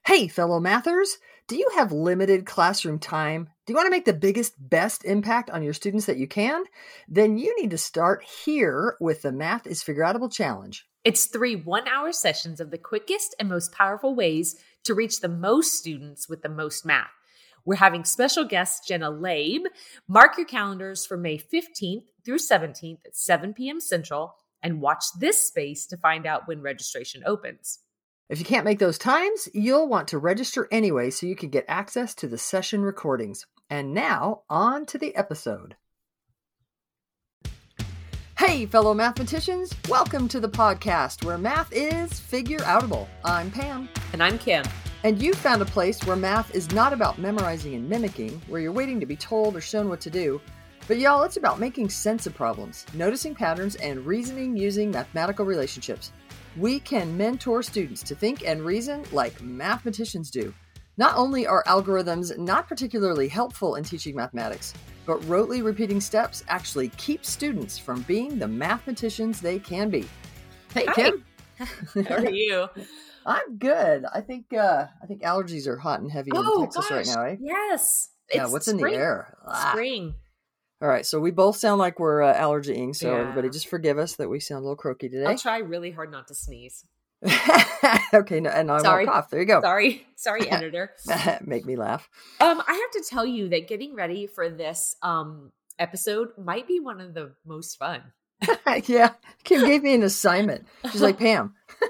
Hey, fellow mathers, do you have limited classroom time? Do you want to make the biggest, best impact on your students that you can? Then you need to start here with the Math is Figureoutable Challenge. It's 3 one-hour sessions of the quickest and most powerful ways to reach the most students with the most math. We're having special guest Jenna Laib. Mark your calendars for May 15th through 17th at 7 p.m. Central and watch this space to find out when registration opens. If you can't make those times, you'll want to register anyway so you can get access to the session recordings. And now, on to the episode. Hey, fellow mathematicians, welcome to the podcast where math is figure-outable. I'm Pam. And I'm Kim. And you found a place where math is not about memorizing and mimicking, where you're waiting to be told or shown what to do. But y'all, it's about making sense of problems, noticing patterns, and reasoning using mathematical relationships. We can mentor students to think and reason like mathematicians do. Not only are algorithms not particularly helpful in teaching mathematics, but rotely repeating steps actually keep students from being the mathematicians they can be. Hey, Hi. Kim. How are you? I'm good. I think allergies are hot and heavy in Texas right now, eh? Yes. Yeah, It's what's in the spring. air? Spring. All right, so we both sound like we're allergying, so Yeah. everybody just forgive us that we sound a little croaky today. I'll try really hard not to sneeze. Okay, no, and I Sorry. won't cough. There you go. Sorry, editor. Make me laugh. I have to tell you that getting ready for this episode might be one of the most fun. Yeah, Kim gave me an assignment. She's like, Pam,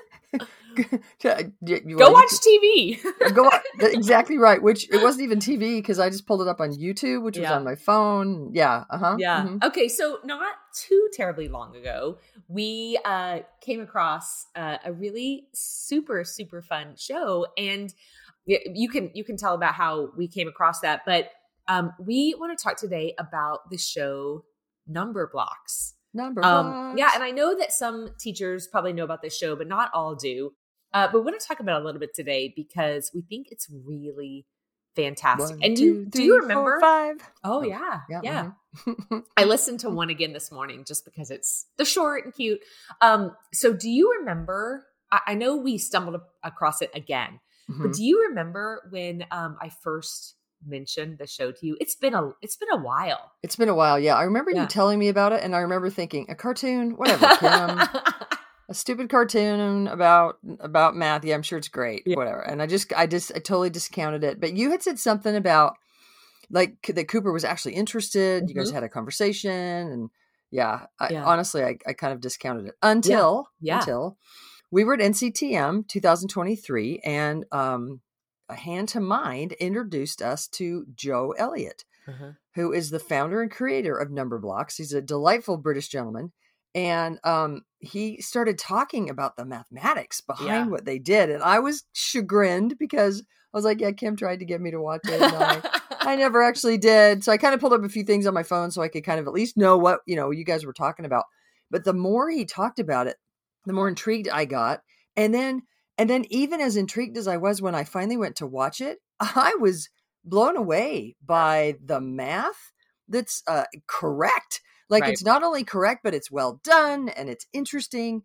Go watch TV. Go on. Exactly right. Which it wasn't even TV because I just pulled it up on YouTube, which was Yeah. on my phone. Yeah. Yeah. Mhm. Okay. So not too terribly long ago, we came across a really super fun show, and you can tell about how we came across that. But we want to talk today about the show Number Blocks. Number blocks. Yeah, and I know that some teachers probably know about this show, but not all do. But we want to talk about it a little bit today because we think it's really fantastic. 1, And 2, do you 3, remember? 4, 5. Oh yeah. mhm. I listened to one again this morning just because they're short and cute. So do you remember? I know we stumbled across it again, but Mhm. do you remember when I first mentioned the show to you? It's been a while. It's been a while. Yeah, I remember Yeah. you telling me about it, and I remember thinking a cartoon, whatever, Kim. A stupid cartoon about math. Yeah, I'm sure it's great. Yeah. Whatever. And I totally discounted it. But you had said something about like that Cooper was actually interested. You guys had a conversation, and Yeah. honestly, I kind of discounted it until we were at NCTM 2023, and a Hand to Mind introduced us to Joe Elliott, who is the founder and creator of Number Blocks. He's a delightful British gentleman. And he started talking about the mathematics behind what they did. And I was chagrined because I was like, yeah, Kim tried to get me to watch it. And I never actually did. So I kind of pulled up a few things on my phone so I could kind of at least know what, you guys were talking about. But the more he talked about it, the more intrigued I got. And then even as intrigued as I was when I finally went to watch it, I was blown away by the math that's correct. Like, Right. It's not only correct, but it's well done and it's interesting.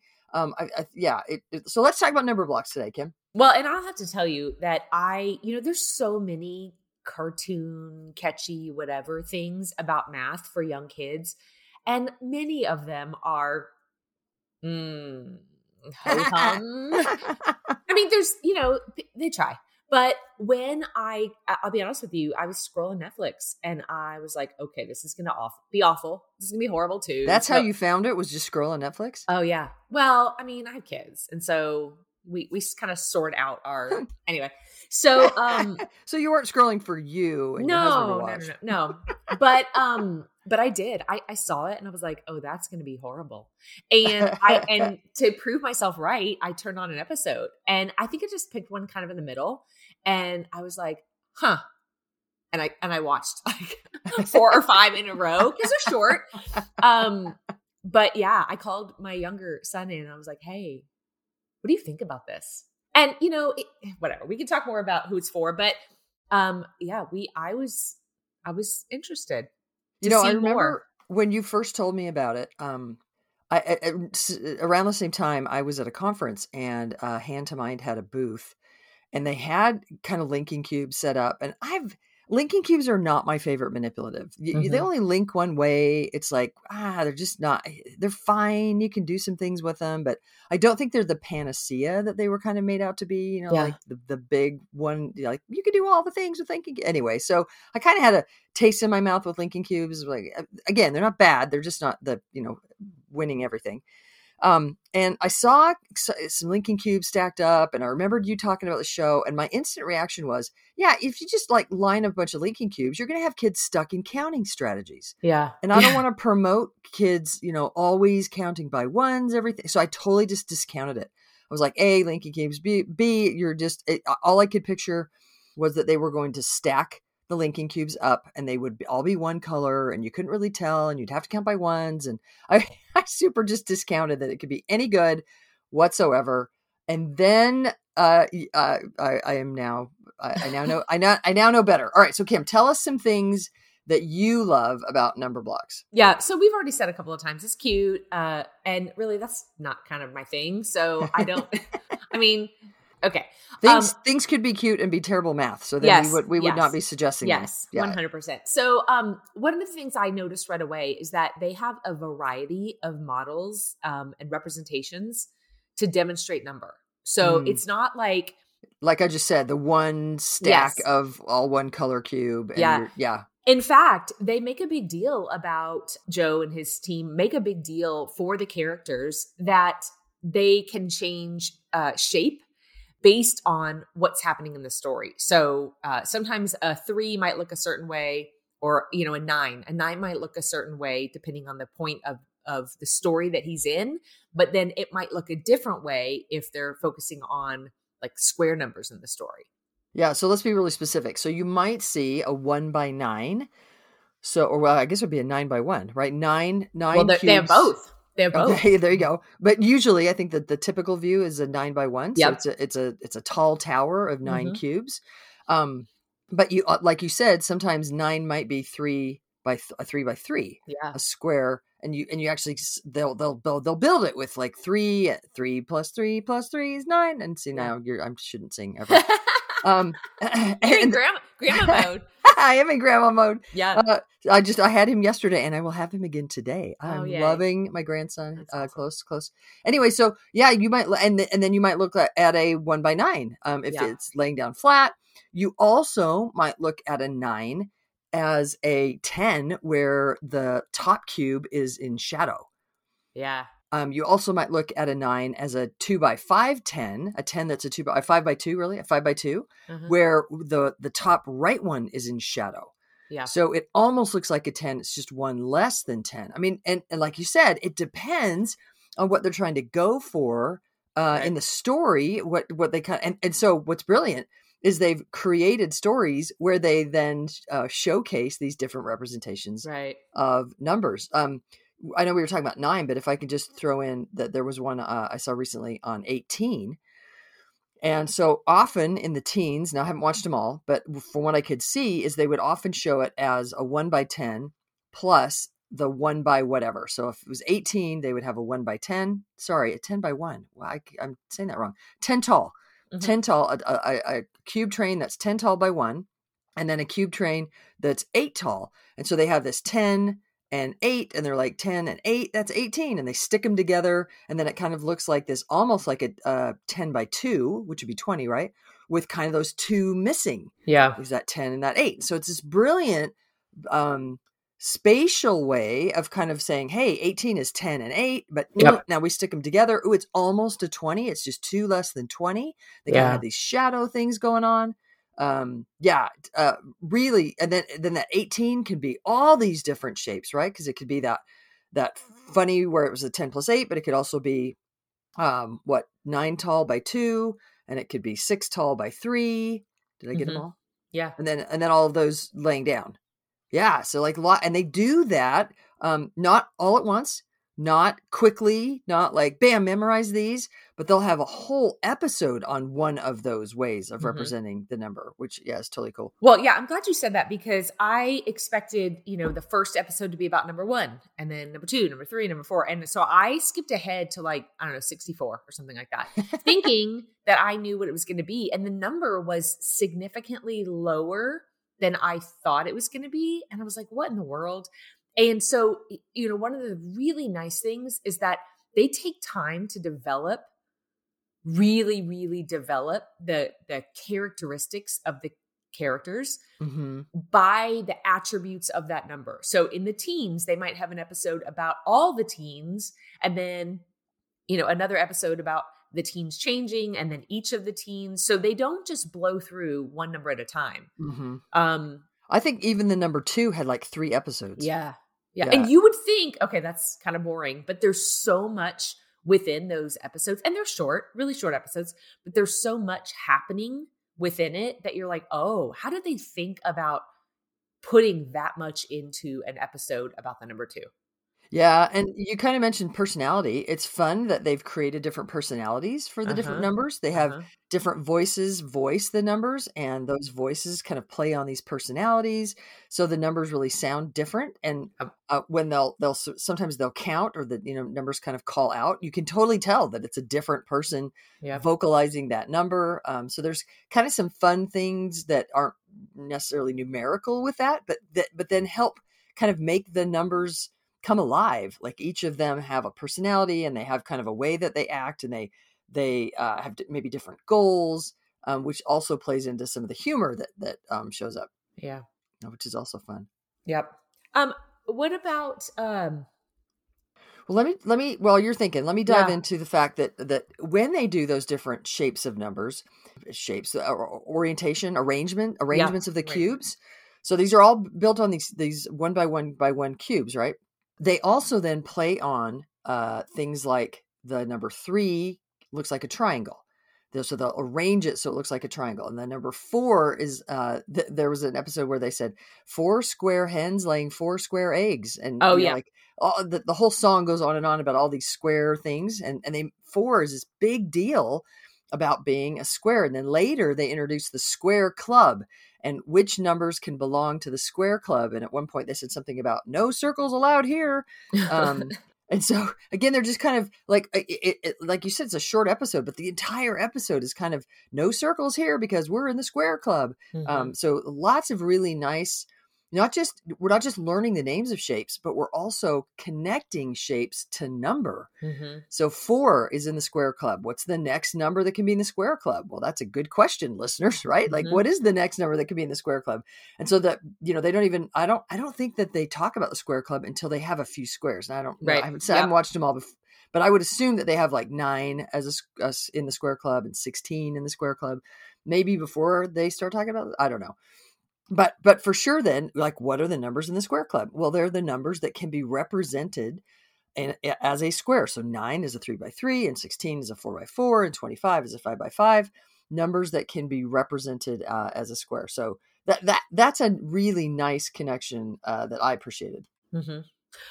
So let's talk about Number Blocks today, Kim. Well, and I'll have to tell you that there's so many cartoon, catchy, whatever things about math for young kids. And many of them are, ho-hum. I mean, there's, they try. But when I'll be honest with you, I was scrolling Netflix and I was like, okay, this is going to be awful. This is going to be horrible too. That's how you found it, was just scrolling Netflix? Oh yeah. Well, I mean, I have kids. And so we kind of sort out our, anyway. So, so you weren't scrolling for you and your husband to watch. No. But I did. I saw it and I was like, oh, that's going to be horrible. And to prove myself right, I turned on an episode and I think I just picked one kind of in the middle and I was like, huh. And I watched like 4 or 5 in a row because they're short. But yeah, I called my younger son in and I was like, hey, what do you think about this? And whatever, we can talk more about who it's for, but I was interested. I remember when you first told me about it, around the same time I was at a conference and Hand to Mind had a booth and they had kind of linking cubes set up, and linking cubes are not my favorite manipulative. They only link one way. It's like, they're just not, they're fine. You can do some things with them, but I don't think they're the panacea that they were kind of made out to be, like the big one, like you could do all the things with linking. Anyway, so I kind of had a taste in my mouth with linking cubes. Like, again, they're not bad. They're just not the, winning everything. And I saw some linking cubes stacked up, and I remembered you talking about the show, and my instant reaction was, yeah, if you just like line up a bunch of linking cubes, you're going to have kids stuck in counting strategies. Yeah. And I don't want to promote kids, always counting by ones, everything. So I totally just discounted it. I was like, A, linking cubes, B, you're just, all I could picture was that they were going to stack the linking cubes up, and they would all be one color, and you couldn't really tell, and you'd have to count by ones. And I super just discounted that it could be any good whatsoever. And then I now know better. All right, so Kim, tell us some things that you love about number blocks. Yeah, so we've already said a couple of times it's cute, and really that's not kind of my thing. So I don't. I mean. Okay. Things could be cute and be terrible math. So then we would not be suggesting that. Yes, 100%. So one of the things I noticed right away is that they have a variety of models and representations to demonstrate number. So it's not like I just said, the one stack of all one color cube. And In fact, they make a big deal about Joe and his team, make a big deal for the characters that they can change shape based on what's happening in the story. So sometimes a 3 might look a certain way, or, a 9. A 9 might look a certain way depending on the point of the story that he's in. But then it might look a different way if they're focusing on like square numbers in the story. Yeah. So let's be really specific. So you might see a 1 by 9. So, I guess it would be a 9 by 1, right? 9 Well, they have both. They're both. Okay, there you go. But usually I think that the typical view is a 9 by 1. So it's a tall tower of 9 cubes. But you, like you said, sometimes 9 might be 3 by 3, a square. And you actually, they'll build it with like 3 plus 3 plus 3 is 9. And see, now I shouldn't sing ever. You're in grandma mode. I am in grandma mode. Yeah. I had him yesterday, and I will have him again today. I'm loving my grandson. Awesome. Close. Anyway, so you might, and then you might look at a 1 by 9. If it's laying down flat. You also might look at a 9 as a 10 where the top cube is in shadow. Yeah. You also might look at a 9 as a 2 by 5 10, a 10 that's a 5 by 2, really, a 5 by 2, where the top right one is in shadow. Yeah. So it almost looks like a 10. It's just one less than 10. I mean, and like you said, it depends on what they're trying to go for in the story. What they and so what's brilliant is they've created stories where they then showcase these different representations of numbers. I know we were talking about 9, but if I could just throw in that there was one I saw recently on 18. And so often in the teens, now I haven't watched them all, but from what I could see is they would often show it as a 1 by 10 plus the 1 by whatever. So if it was 18, they would have a 1 by 10. Sorry, a 10 by 1. Well, I'm saying that wrong. 10 tall. 10 tall, a cube train that's 10 tall by 1, and then a cube train that's 8 tall. And so they have this 10 and 8, and they're like 10 and 8, that's 18. And they stick them together. And then it kind of looks like this, almost like a 10 by 2, which would be 20, right? With kind of those 2 missing. Yeah. There's that 10 and that 8. So it's this brilliant spatial way of kind of saying, hey, 18 is 10 and 8, but now we stick them together. Ooh, it's almost a 20. It's just 2 less than 20. They kind of have these shadow things going on. Really. And then that 18 can be all these different shapes, right? Because it could be that funny where it was a 10 plus 8, but it could also be 9 tall by 2, and it could be 6 tall by 3. Did I get them all? Yeah. And then all of those laying down. Yeah. So like a lot, and they do that, not all at once, not quickly, not like, bam, memorize these, but they'll have a whole episode on one of those ways of representing the number, which, yeah, is totally cool. Well, yeah, I'm glad you said that because I expected, the first episode to be about number 1 and then number 2, number 3, number 4. And so I skipped ahead to 64 or something like that, thinking that I knew what it was going to be. And the number was significantly lower than I thought it was going to be. And I was like, what in the world? And so, one of the really nice things is that they take time to really, really develop the characteristics of the characters by the attributes of that number. So in the teens, they might have an episode about all the teens, and then, another episode about the teens changing, and then each of the teens. So they don't just blow through one number at a time. I think even the number 2 had 3 episodes. Yeah. And you would think, okay, that's kind of boring, but there's so much within those episodes, and they're short, really short episodes, but there's so much happening within it that you're like, oh, how did they think about putting that much into an episode about the number 2? Yeah. And you kind of mentioned personality. It's fun that they've created different personalities for the different numbers. They have different voices voice the numbers, and those voices kind of play on these personalities. So the numbers really sound different. And when they'll sometimes they'll count, or the, numbers kind of call out, you can totally tell that it's a different person vocalizing that number. So there's kind of some fun things that aren't necessarily numerical with that, but then help kind of make the numbers come alive. Like each of them have a personality, and they have kind of a way that they act, and they have maybe different goals, which also plays into some of the humor that shows up. Yeah. Which is also fun. Yep. What about, well, let me, while you're thinking, let me dive into the fact that when they do those different shapes of numbers, arrangements of the cubes. So these are all built on these 1 by 1 by 1 cubes, right? They also then play on things like the number 3 looks like a triangle. So they'll arrange it so it looks like a triangle. And the number 4 is, there was an episode where they said 4 square hens laying 4 square eggs. And the whole song goes on and on about all these square things. And 4 is this big deal about being a square. And then later they introduced the square club, and which numbers can belong to the square club. And at one point they said something about no circles allowed here. And so again, they're just kind of like you said, it's a short episode, but the entire episode is kind of no circles here because we're in the square club. So lots of really nice, we're not just learning the names of shapes, but we're also connecting shapes to number. So 4 is in the square club. What's the next number that can be in the square club? Well, that's a good question, listeners, right? Like, what is the next number that can be in the square club? And so that, they don't even, I don't think that they talk about the square club until they have a few squares. And I don't know. I haven't watched them all before, but I would assume that they have 9 as in the square club and 16 in the square club, maybe before they start talking about it. I don't know. But for sure then, what are the numbers in the square club? Well, they're the numbers that can be represented as a square. So 9 is a 3 by 3, and 16 is a 4 by 4, and 25 is a 5 by 5. Numbers that can be represented as a square. So that's a really nice connection that I appreciated. And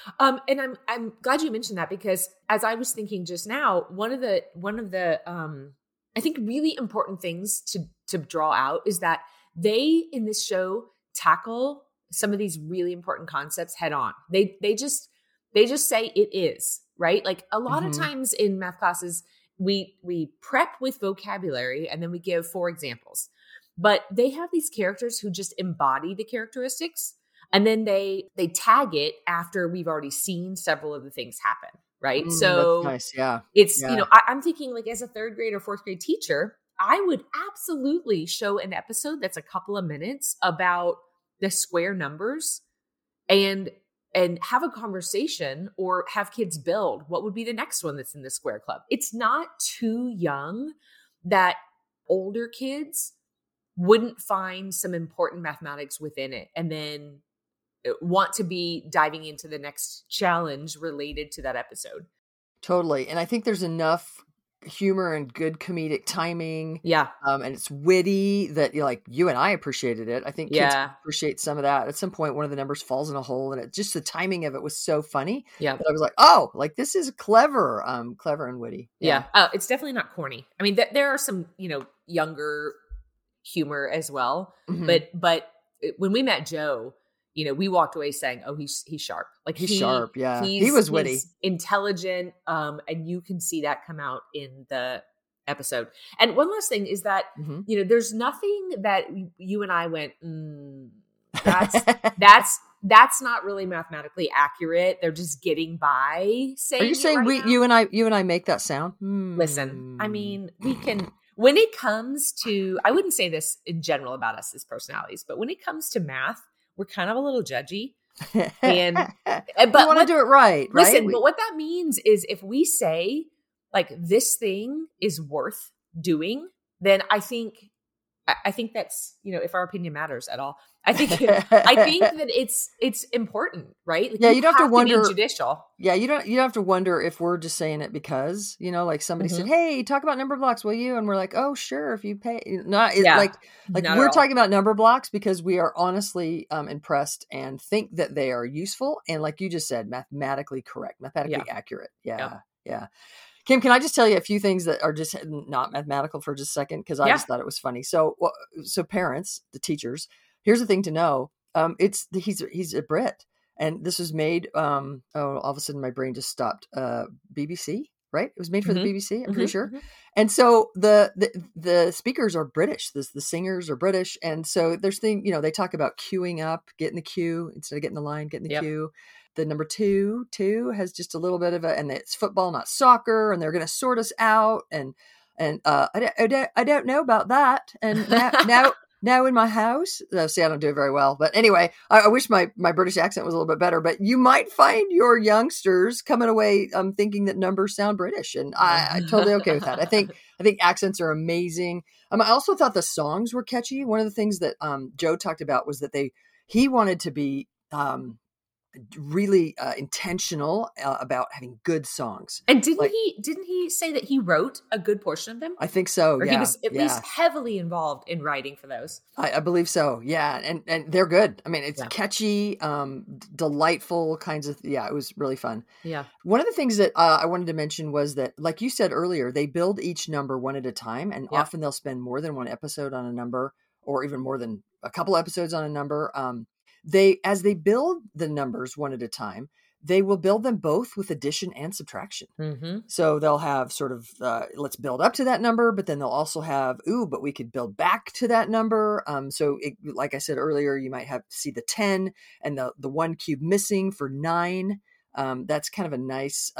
I'm glad you mentioned that, because as I was thinking just now, one of the I think really important things to draw out is that they, in this show, tackle some of these really important concepts head on. They just say it is, right? Like a lot of times in math classes, we prep with vocabulary and then we give 4 examples. But they have these characters who just embody the characteristics, and then they tag it after we've already seen several of the things happen, right? So that's nice. Yeah. It's, I'm thinking as a 3rd grade or 4th grade teacher, I would absolutely show an episode that's a couple of minutes about the square numbers and have a conversation, or have kids build what would be the next one that's in the square club. It's not too young that older kids wouldn't find some important mathematics within it and then want to be diving into the next challenge related to that episode. Totally. And I think there's enough humor and good comedic timing. Yeah. And it's witty that you and I appreciated it. I think kids appreciate some of that. At some point, one of the numbers falls in a hole, and just the timing of it was so funny that I was like, oh, this is clever, clever and witty. Yeah. It's definitely not corny. I mean, there are some, younger humor as well, but when we met Joe, we walked away saying, "Oh, he's sharp. He's sharp. Yeah, he was witty, he's intelligent, and you can see that come out in the episode." And one last thing is that there's nothing that you and I went, that's not really mathematically accurate. They're just getting by. Saying, are you saying you and I make that sound? Listen, I mean, we can. When it comes to, I wouldn't say this in general about us as personalities, but when it comes to math, we're kind of a little judgy, but we want to do it right. Listen, but what that means is if we say this thing is worth doing, then I think that's, if our opinion matters at all, I think that it's important, right? You don't have to wonder. Be judicial. Yeah, you don't have to wonder if we're just saying it because somebody said, "Hey, talk about number blocks, will you?" And we're like, "Oh, sure, if you pay." We're talking about number blocks because we are honestly impressed and think that they are useful and, like you just said, mathematically correct, mathematically accurate. Yeah. Kim, can I just tell you a few things that are just not mathematical for just a second? Because I just thought it was funny. So parents, the teachers, here's the thing to know. He's a Brit. And this was made, all of a sudden my brain just stopped. BBC, right? It was made for the BBC, I'm pretty sure. And so the speakers are British. The singers are British. And so there's they talk about queuing up, get in the queue instead of getting the line, get in the queue. The number two has just a little bit of and it's football, not soccer, and they're going to sort us out. And I don't know about that. And now in my house, see, I don't do it very well, but anyway, I wish my British accent was a little bit better, but you might find your youngsters coming away thinking that numbers sound British. And I'm totally okay with that. I think accents are amazing. I also thought the songs were catchy. One of the things that Joe talked about was that he wanted to be, really intentional about having good songs. And didn't he say that he wrote a good portion of them? I think so. Or he was at least heavily involved in writing for those. I believe so. Yeah. And they're good. I mean, it's catchy, delightful kinds of, it was really fun. Yeah. One of the things that I wanted to mention was that, like you said earlier, they build each number one at a time, and often they'll spend more than one episode on a number, or even more than a couple episodes on a number. As they build the numbers one at a time, they will build them both with addition and subtraction. Mm-hmm. So they'll have sort of, let's build up to that number, but then they'll also have, but we could build back to that number. Like I said earlier, you might see the 10 and the one cube missing for 9. That's kind of a nice,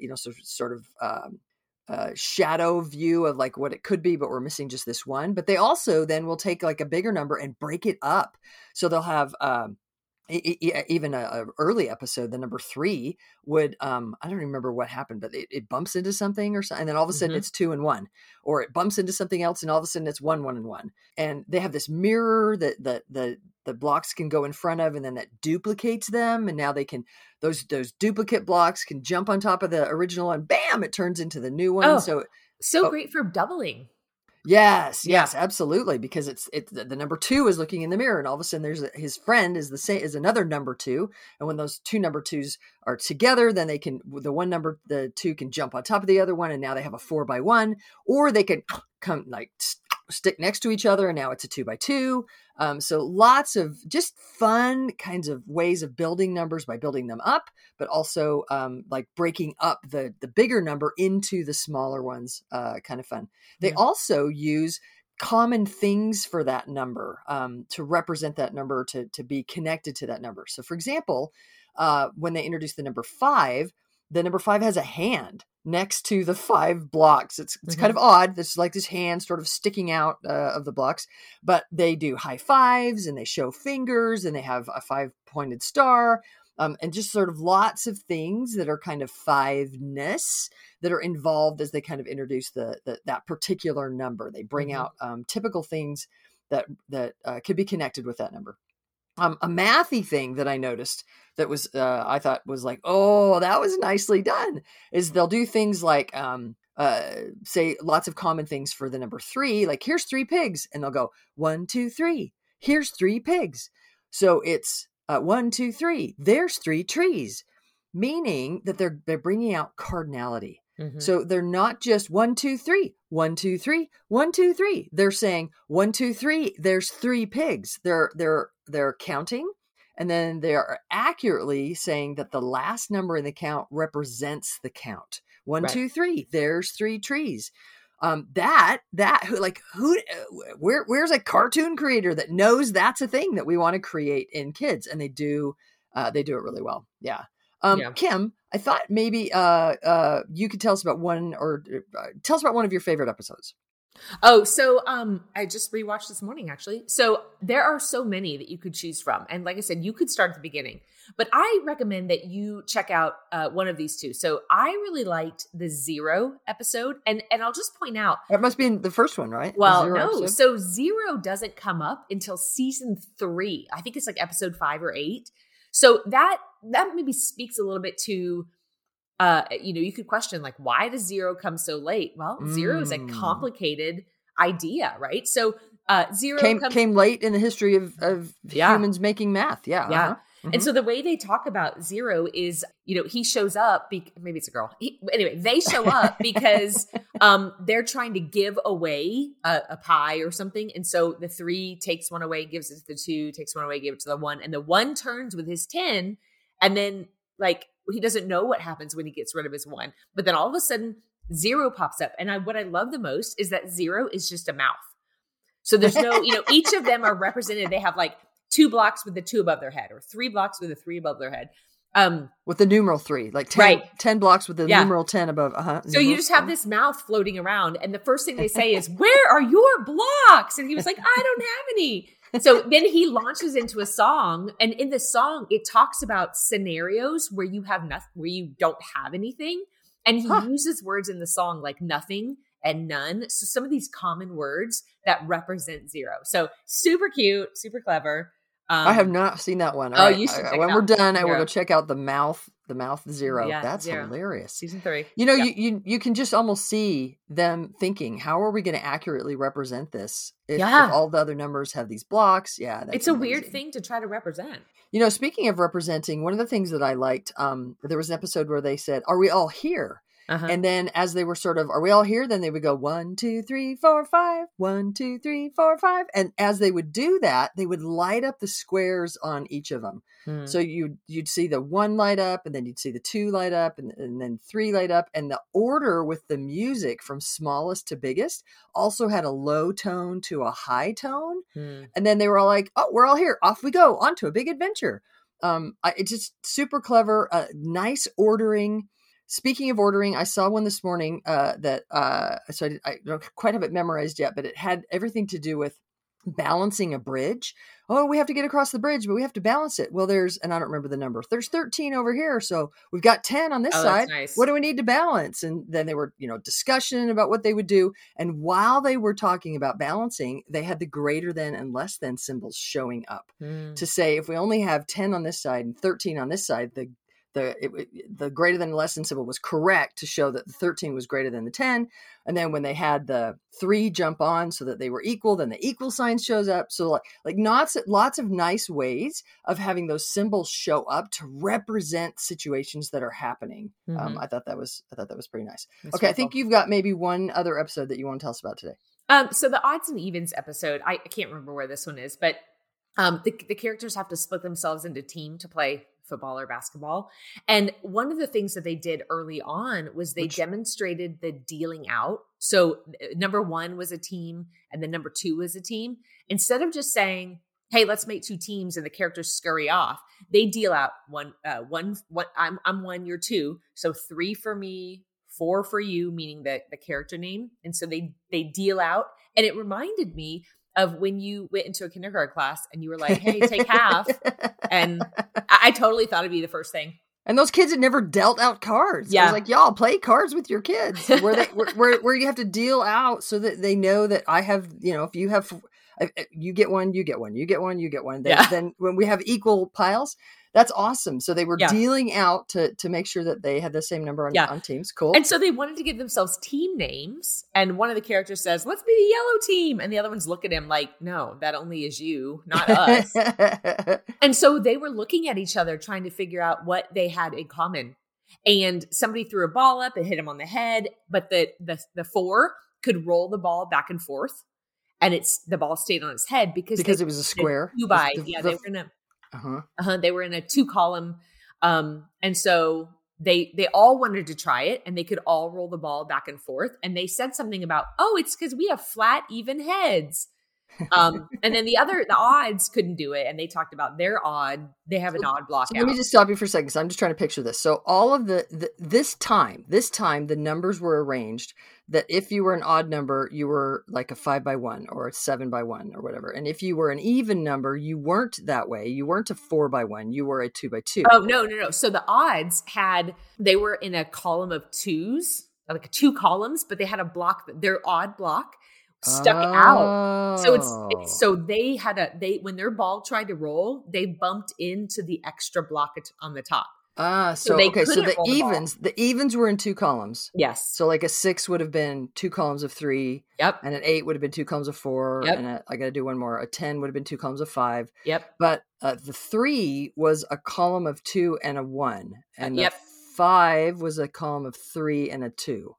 shadow view of what it could be, but we're missing just this one. But they also then will take a bigger number and break it up. So they'll have even a early episode, the number 3 would, I don't remember what happened, but it bumps into something or something. And then all of a sudden it's 2 and 1, or it bumps into something else. And all of a sudden it's 1, 1 and 1. And they have this mirror that the blocks can go in front of, and then that duplicates them. And now they can, those duplicate blocks can jump on top of the original, and bam, it turns into the new one. So great for doubling. Yes, absolutely. Because it's the number 2 is looking in the mirror, and all of a sudden his friend is the same as another number 2. And when those two number 2s are together, then the 2 can jump on top of the other one, and now they have a 4x1, or they could come stick next to each other, and now it's a 2x2. So lots of just fun kinds of ways of building numbers by building them up, but also breaking up the bigger number into the smaller ones. Kind of fun. They also use common things for that number to represent that number, to be connected to that number. So for example, when they introduce the number 5 has a hand next to the 5 blocks. It's kind of odd. It's like this hand sort of sticking out of the blocks, but they do high fives, and they show fingers, and they have a 5-pointed star, and just sort of lots of things that are kind of 5-ness that are involved as they kind of introduce that particular number. They bring out typical things that could be connected with that number. A mathy thing that I noticed that was, I thought was that was nicely done, is they'll do things like, say lots of common things for the number 3, like here's 3 pigs, and they'll go 1, 2, 3. Here's 3 pigs. So it's 1, 2, 3. There's 3 trees, meaning that they're bringing out cardinality. Mm-hmm. So they're not just 1, 2, 3, 1, 2, 3, 1, 2, 3. They're saying 1, 2, 3. There's 3 pigs. They're counting, and then they are accurately saying that the last number in the count represents the count. 1, right. 2, 3. There's 3 trees. Where's a cartoon creator that knows that's a thing that we want to create in kids, and they do it really well. Yeah. Kim, I thought maybe you could tell us about one of your favorite episodes. Oh, so I just rewatched this morning, actually. So there are so many that you could choose from. And like I said, you could start at the beginning. But I recommend that you check out one of these two. So I really liked the 0 episode. And I'll just point out. That must be the first one, right? Well, no. Episode? So 0 doesn't come up until season 3. I think it's like episode 5 or 8. So that maybe speaks a little bit to, you could question, like, why does 0 come so late? Well, 0 is a complicated idea, right? So 0 came late in the history of humans making math. Yeah. Yeah. Uh-huh. Mm-hmm. And so the way they talk about 0 is, he shows up, maybe it's a girl. Anyway, they show up because they're trying to give away a pie or something. And so the 3 takes one away, gives it to the 2, takes one away, gives it to the 1. And the 1 turns with his 10. And then, like, he doesn't know what happens when he gets rid of his 1. But then all of a sudden, 0 pops up. And what I love the most is that 0 is just a mouth. So there's no, each of them are represented. They have like 2 blocks with the 2 above their head, or 3 blocks with the 3 above their head. With the numeral 3, like 10, right. 10 blocks with the numeral 10 above. So you just have this mouth floating around. And the first thing they say is, where are your blocks? And he was like, I don't have any. So then he launches into a song. And in the song, it talks about scenarios where you have nothing, where you don't have anything. And he uses words in the song like nothing and none. So some of these common words that represent 0. So super cute, super clever. I have not seen that one. You should check it out. When we're done, I will go check out the mouth 0. Yeah, that's 0. hilarious. Season 3. You can just almost see them thinking, how are we going to accurately represent this if all the other numbers have these blocks? Yeah, it's a weird thing to try to represent. Speaking of representing, one of the things that I liked, there was an episode where they said, "Are we all here?" Uh-huh. And then as they were sort of, "Are we all here?" Then they would go 1, 2, 3, 4, 5, 1, 2, 3, 4, 5. And as they would do that, they would light up the squares on each of them. So you'd see the 1 light up, and then you'd see the 2 light up, and then 3 light up. And the order with the music from smallest to biggest also had a low tone to a high tone. And then they were all like, "Oh, we're all here. Off we go. On to a big adventure." It's just super clever, nice ordering. Speaking of ordering, I saw one this morning so I don't quite have it memorized yet, but it had everything to do with balancing a bridge. Oh, we have to get across the bridge, but we have to balance it. Well, and I don't remember the number. There's 13 over here, so we've got 10 on this side. Nice. What do we need to balance? And then they were, discussion about what they would do. And while they were talking about balancing, they had the greater than and less than symbols showing up to say, if we only have 10 on this side and 13 on this side, the greater than and less than symbol was correct to show that the 13 was greater than the 10. And then when they had the 3 jump on so that they were equal, then the equal sign shows up. So like lots of nice ways of having those symbols show up to represent situations that are happening. I thought that was pretty nice. That's okay. I think you've got maybe one other episode that you want to tell us about today. So the odds and evens episode, I can't remember where this one is, but the characters have to split themselves into team to play football or basketball. And one of the things that they did early on was they demonstrated the dealing out. So number 1 was a team, and then number 2 was a team. Instead of just saying, "Hey, let's make 2 teams," and the characters scurry off, they deal out one. I'm 1, you're 2. So 3 for me, 4 for you, meaning the character name. And so they deal out. And it reminded me of when you went into a kindergarten class and you were like, "Hey, take half." And I totally thought it'd be the first thing. And those kids had never dealt out cards. Yeah. I was like, y'all play cards with your kids where you have to deal out so that they know that I have, if you have, you get one, you get one, you get one, you get one. Then when we have equal piles, That's awesome. So they were dealing out to make sure that they had the same number on teams. Cool. And so they wanted to give themselves team names. And one of the characters says, let's be the yellow team. And the other ones look at him like, no, that only is you, not us. And so they were looking at each other, trying to figure out what they had in common. And somebody threw a ball up and hit him on the head. But the 4 could roll the ball back and forth. And the ball stayed on his head because it was a square. They were in a they were in a 2-column. And so they all wanted to try it, and they could all roll the ball back and forth. And they said something about, it's because we have flat, even heads. And then the odds couldn't do it. And they talked about their odd. They have an odd block. So let me just stop you for a second. So I'm just trying to picture this. So all of this time, the numbers were arranged that if you were an odd number, you were like a 5x1 or a 7x1 or whatever. And if you were an even number, you weren't that way. You weren't a 4x1. You were a 2x2. Oh, no. So the odds they were in a column of 2s, like 2 columns, but they had a block, their odd block stuck out. So they when their ball tried to roll, they bumped into the extra block on the top. So the evens were in 2 columns. Yes. So like a 6 would have been 2 columns of 3. Yep. And an 8 would have been 2 columns of 4. Yep. And I got to do one more. A 10 would have been 2 columns of 5. Yep. But the 3 was a column of 2 and a 1. And the 5 was a column of 3 and a 2.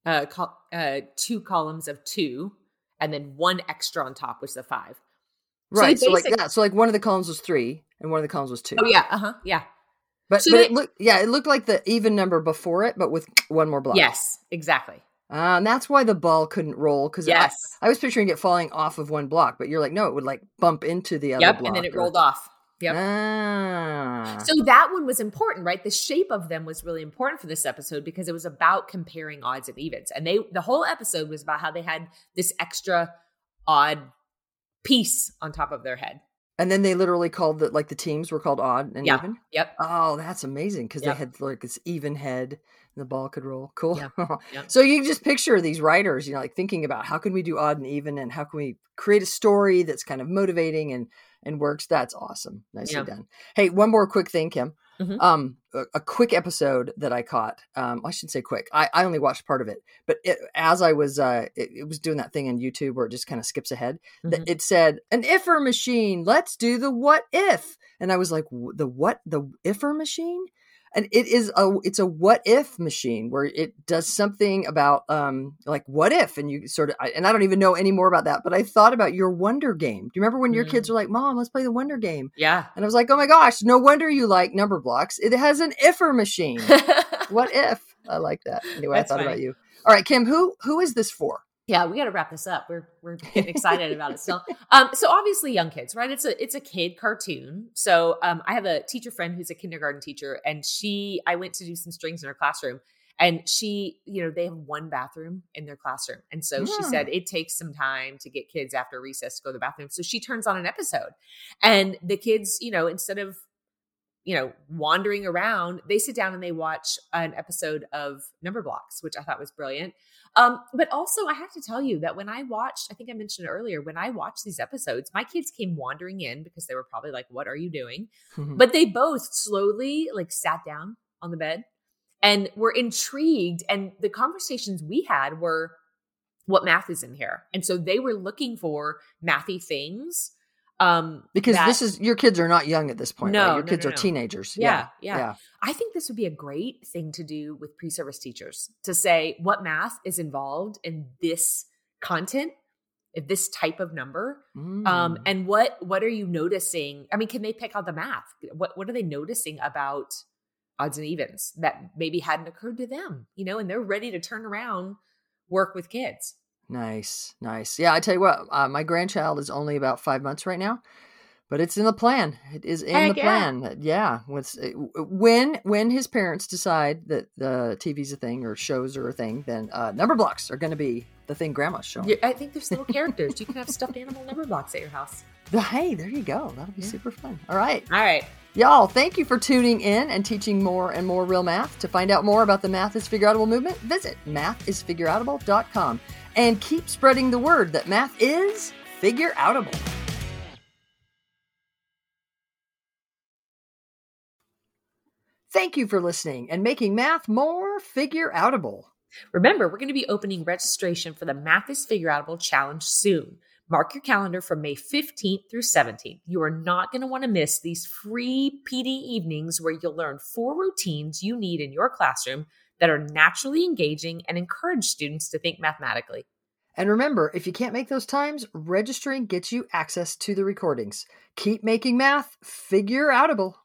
2 columns of 2. And then 1 extra on top was the 5. Right. So like that. So like one of the columns was 3 and one of the columns was 2. Oh yeah. Yeah. But it looked like the even number before it, but with one more block. Yes, exactly. And that's why the ball couldn't roll. Because I was picturing it falling off of one block, but you're like, no, it would like bump into the other block. And then it rolled off. Yep. So that one was important, right? The shape of them was really important for this episode because it was about comparing odds and evens. And the whole episode was about how they had this extra odd piece on top of their head. And then they literally called the teams were called odd and even? Yep. Oh, that's amazing because they had like this even head and the ball could roll. Cool. Yep. So you just picture these writers, like thinking about how can we do odd and even and how can we create a story that's kind of motivating and works. That's awesome. Nicely done. Hey, one more quick thing, Kim. Mm-hmm. A quick episode that I caught. I shouldn't say quick. I only watched part of it, but as I was, it was doing that thing on YouTube where it just kind of skips ahead. Mm-hmm. It said an IFER machine. Let's do the what if. And I was like, the IFER machine? And it's a what if machine where it does something about like what if, and you sort of and I don't even know any more about that, but I thought about your Wonder game. Do you remember when your kids were like, Mom, let's play the Wonder game? Yeah. And I was like, oh my gosh, no wonder you like number blocks. It has an IFER machine. What if? I like that. Anyway, I thought about you. All right, Kim, who is this for? Yeah, we got to wrap this up. We're getting excited about it still. So obviously young kids, right? It's a kid cartoon. So I have a teacher friend who's a kindergarten teacher, and I went to do some strings in her classroom, and she, they have one bathroom in their classroom. And so she said it takes some time to get kids after recess to go to the bathroom. So she turns on an episode, and the kids, instead of wandering around, they sit down and they watch an episode of Number Blocks, which I thought was brilliant. But also I have to tell you that when I watched, I think I mentioned it earlier, when I watched these episodes, my kids came wandering in because they were probably like, what are you doing? But they both slowly sat down on the bed and were intrigued. And the conversations we had were, what math is in here? And so they were looking for mathy things. Because your kids are not young at this point. No, right? Your kids are teenagers. Yeah. I think this would be a great thing to do with pre-service teachers to say what math is involved in this content, this type of number, and what are you noticing? I mean, can they pick out the math? What are they noticing about odds and evens that maybe hadn't occurred to them? And they're ready to turn around, work with kids. Nice. Yeah, I tell you what, my grandchild is only about 5 months right now, but it's in the plan. It is in the plan. Yeah. When his parents decide that the TV's a thing or shows are a thing, then Number Blocks are going to be the thing Grandma's showing. Yeah, I think there's little characters. You can have stuffed animal Number Blocks at your house. Hey, there you go. That'll be super fun. All right. Y'all, thank you for tuning in and teaching more and more real math. To find out more about the Math is Figureoutable movement, visit mathisfigureoutable.com. And keep spreading the word that math is figureoutable. Thank you for listening and making math more figure-outable. Remember, we're going to be opening registration for the Math is Figure-Outable Challenge soon. Mark your calendar from May 15th through 17th. You are not going to want to miss these free PD evenings where you'll learn 4 routines you need in your classroom that are naturally engaging and encourage students to think mathematically. And remember, if you can't make those times, registering gets you access to the recordings. Keep making math figure-outable.